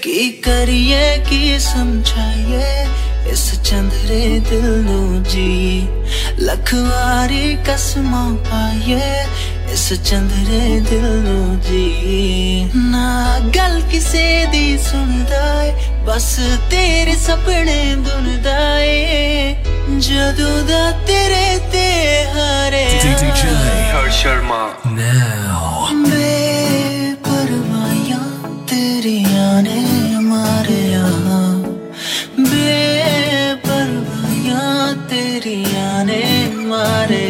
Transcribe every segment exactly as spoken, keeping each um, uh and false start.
की करिए की समझाइए इस चंदरे दिल नू जी लख वारी कसमां पाइए इस चंदरे दिल नू जी ना गल किसे दी सुनदा है बस तेरे सपने धुनदा है जदों दा तेरे ते हारे D J Harsh Sharma now बेपरवाहियां तेरियां ने मारे बेपरवाहियां तेरियां ने मारे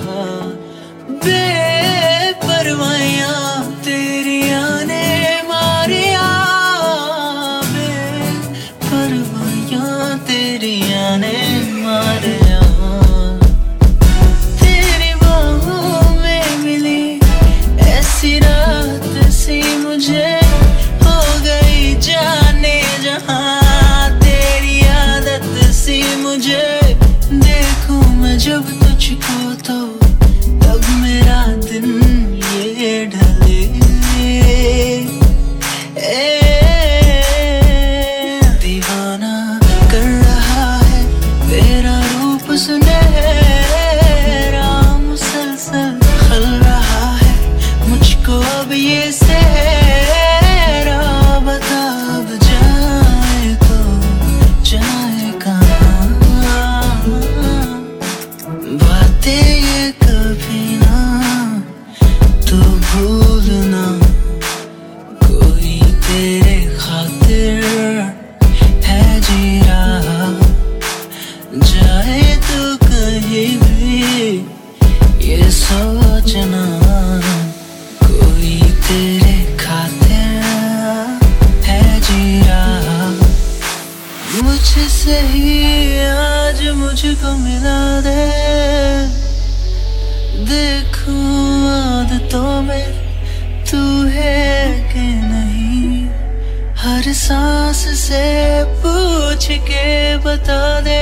बेपरवाहियां तेरियां ने मारे बेपरवाहियां तेरियां ने मारे तेरी बाहों में मिली ऐसी रात सी मुझे हो गई जाने जहां तेरी आदत सी मुझे देखूं मैं जब तुझको तो तब मेरा दिन ये ढले ए दीवाना कर रहा है तेरा रूप सुनहरा मुसलसल खल रहा है मुझको अब ये सहरा बता अब जाए तो जाए कहाँ बातें ये कभी ना तू भूलना कोई तेरे खातिर है जी रहा जाए तो कहीं भी ये सोचना कोई तेरे खातिर है जी रहा मुझसे ही आज मुझको मिला दे देखूं आदतों में तू है कि नहीं हर सांस से पूछ के बता दे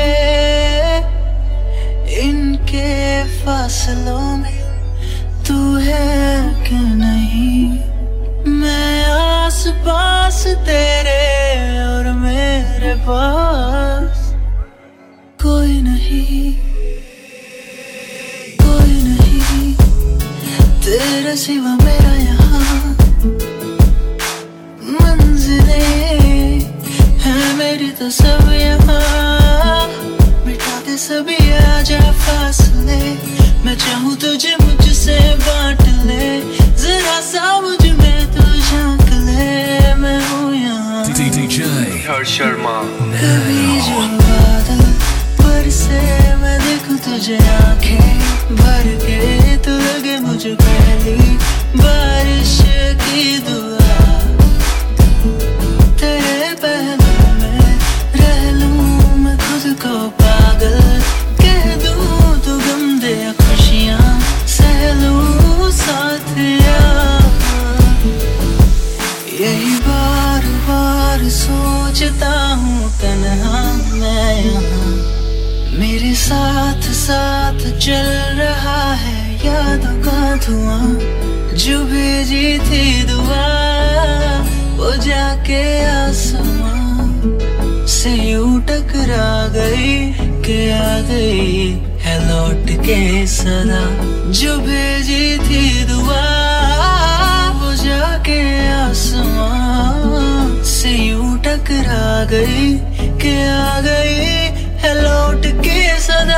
इनके फासलों में तू है कि नहीं मैं आस पास तेरे और मेरे पास कोई नहीं कोई नहीं तेरे सिवा मेरा यहाँ मंजिलें है मेरी तो सब यहाँ मिटा दे सभी आजा फासले मैं चाहूँ तुझे मुझसे बांट ले जरा सा मुझ में तू झांक ले मैं हूँ यहाँ D J Harsh Sharma कभी जो बादल बरसे मैं देखूं तुझे आंखें भर के तू लगे मुझे पहली बारिश की दुआ तेरे पहलू में रह लूं मैं खुद को पागल कह दूं तू गम दे खुशियां सह लूं साथिया यही बार बार सोचता हूँ तन्हा मैं यहाँ मेरे साथ साथ चल रहा है यादों का धुआं जो भेजी थी दुआ वो जाके आसमां से यूं टकरा गई के आ गई है लौट के सदा जो भेजी थी दुआ वो जाके आसमां से यूं टकरा गई के आ गई है लौट के सदा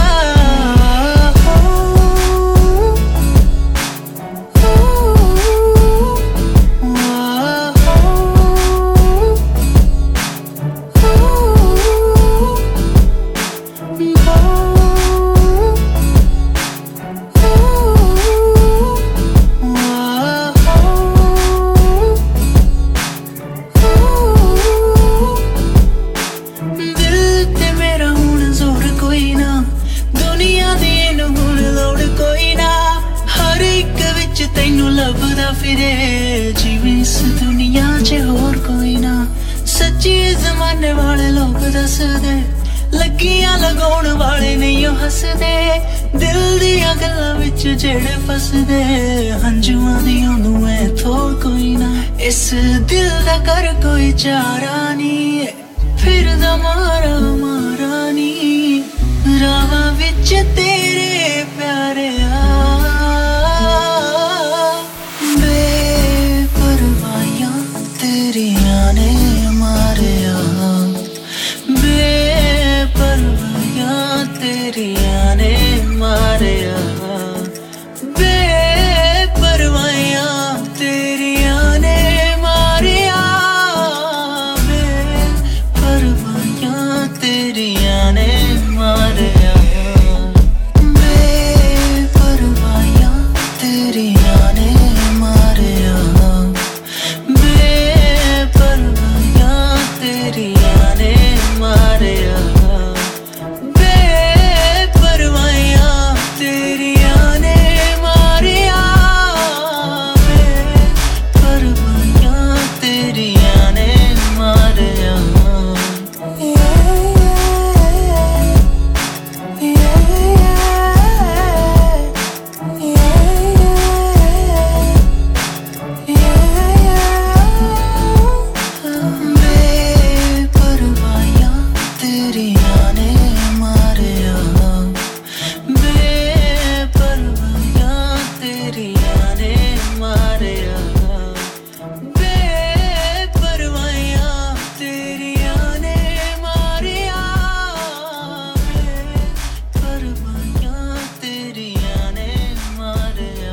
फिरे जीवे इस दुनिया च होर कोई ना सच्ची जमाने वाले लोग दस दे लगियां लगाउण वाले नहीं हसदे दिल दियां गल्लां विच जेड़े फसदे हंजुआं दी ओनू ऐ थोड़ कोई ना इस दिल दा कर कोई चारा नी फिर दा मारा मारा नी रावा विच तेरे प्यारे आ बेपरवाहियां तेरियां ने मारे आ बेपरवाहियां तेरियां ने मारे आ बेपरवाहियां तेरियां ने मारे आ बेपरवाहियां तेरियां ने मारे आ बेपरवाहियां तेरियां ने मारे आ बेपरवाहियां तेरियां ने मारे आ बेपरवाहियां तेरियां ने मारे आ बेपरवाहियां तेरियां ने मारे आ बेपरवाहियां तेरियां ने मारे आ बेपरवाहियां तेरियां ने मारे आ बेपरवाहियां तेरियां ने मारे आ बेपरवाहियां तेरियां ने मारे आ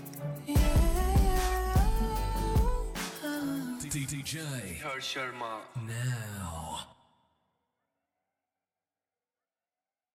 D J Harsh Sharma.